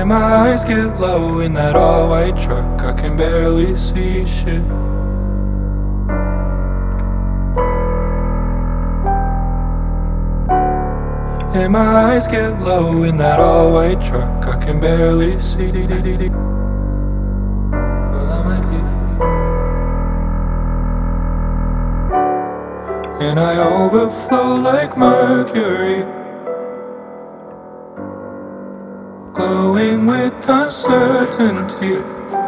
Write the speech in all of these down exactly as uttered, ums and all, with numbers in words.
And my eyes get low in that all-white truck, I can barely see shit. And my eyes get low in that all-white truck, I can barely see. Well, I might be. And I overflow like mercury, glowing with uncertainty.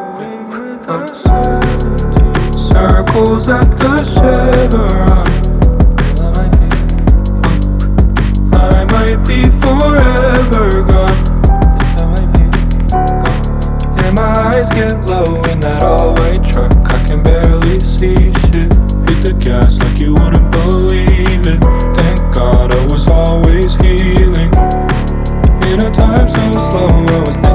Circles at the chevron, I might be forever gone. And my eyes get low in that all-white truck, I can barely see shit. Hit the gas like you wouldn't believe it. Thank God I was always healing. In a time so slow I was